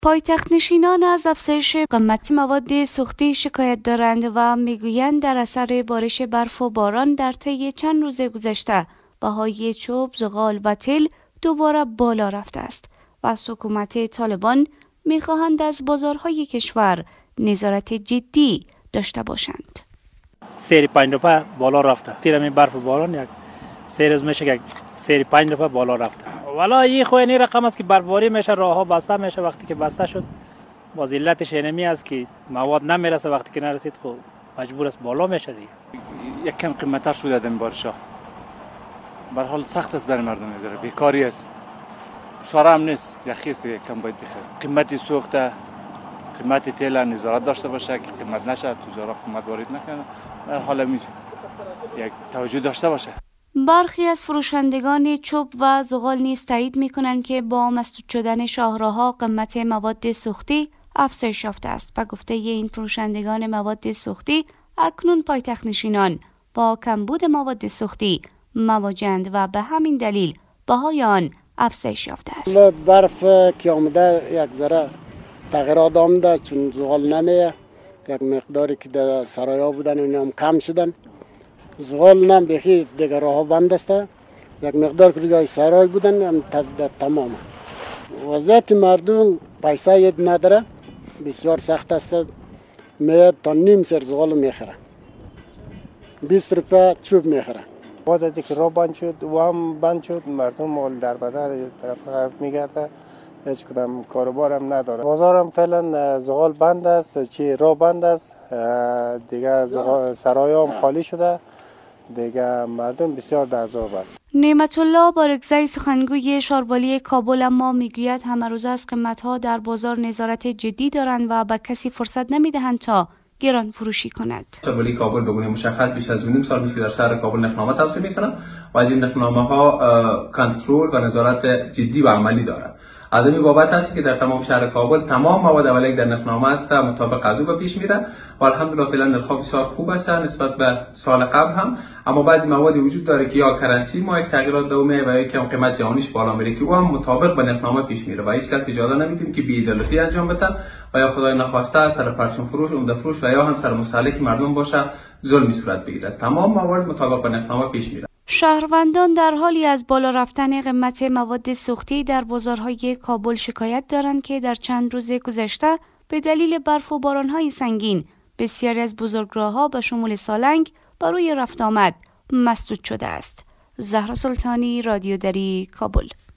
پایتخت نشینان از افزایش قیمت مواد سوختی شکایت دارند و میگویند در اثر بارش برف و باران در طی چند روز گذشته بهای چوب، زغال و تل دوباره بالا رفته است و از حکومت طالبان میخواهند از بازارهای کشور نظارت جدی داشته باشند. سیر 5 روپه بالا رفته. تیرمی برف و باران یک سیر روز میشه که سیر 5 روپه بالا رفته. والا این خو این رقم است که برفباری میشه، راهها بسته میشه. وقتی که بسته شد باز علتش اینمی است که مواد نمیرسه، وقتی که نرسید خب مجبور است بالا میشه دیگه. یک کم قیمت‌تر شده این بارشا. به هر حال سخت است برای مردم، داره بیکاری است. شاره هم نیست، یخی است، یک کم باید بخره. قیمت سوخته، قیمت تیل نظارت داشته باشه که قیمت نشه، تجارت قیمت وارد نکنه. به هر حال یک توجه داشته باشه. برخی از فروشندگان چوب و زغال نیز تایید می‌کنند که با مسدود شدن شاهراه‌ها قیمت مواد سوختی افزایش یافته است. به گفته این فروشندگان مواد سوختی، اکنون پایتخت نشینان با کمبود مواد سوختی مواجه‌اند و به همین دلیل بهای آن افزایش یافته است. برف که آمده یک ذره تغییرات آمده، چون زغال نمیه، یک مقداری که در سرایا بودن اینا هم کم شدن. زغال نم بخی دیگر راه بند است، یک مقدار که روی سرای بودن هم تمام. وضعیت مردم پیسه ید نداره، بسیار سخت است. میاد تا نیم سر زغال میخره، 20 روپه چوب میخره. بعد از اینکه راه بند شد و هم بند شد، مردم مال در بدر طرف غرب میگرده، هیچ کدام کاروبار هم نداره. بازار هم فعلا زغال بند است، چی راه بند است، دیگه سرای هم خالی شده، دیگه مردم بسیار در عذاب است. نعمت الله بارگزی سخنگوی شاروالی کابل اما میگوید همه روز از قیمت‌ها در بازار نظارت جدی دارند و به کسی فرصت نمیدهند تا گران فروشی کند. شاروالی کابل به گونه مشخص بیش از 2.5 سال میشه در شهر کابل نرخنامه توسعه میکنه و از این نرخنامه‌ها کنترل و نظارت جدی و عملی دارد. از این بابت هست که در تمام شهر کابل تمام مواد اولیه در نرخنامه است مطابق از او به پیش میره و الحمدلله فعلا نرخ‌ها بسیار خوب است نسبت به سال قبل هم. اما بعضی مواد وجود داره که یا کرنسی ما یک تغییرات دومه و یا که قیمت جهانیش بالا میره که او هم مطابق به نرخنامه پیش میره و هیچ کس اجازه نمیدیم که بی‌عدالتی انجام بده و یا خدای نخواسته سر پرچم فروش، عمده فروش و یا هم سر مستهلک مردم باشه ظلمی صورت بگیره. تمام مواد مطابق به نرخنامه پیش میره. شهروندان در حالی از بالا رفتن قیمت مواد سوختی در بازارهای کابل شکایت دارند که در چند روز گذشته به دلیل برف و بارانهای سنگین بسیاری از بزرگراه‌ها به شمول سالنگ برای رفت آمد مسدود شده است. زهرا سلطانی، رادیو دری، کابل.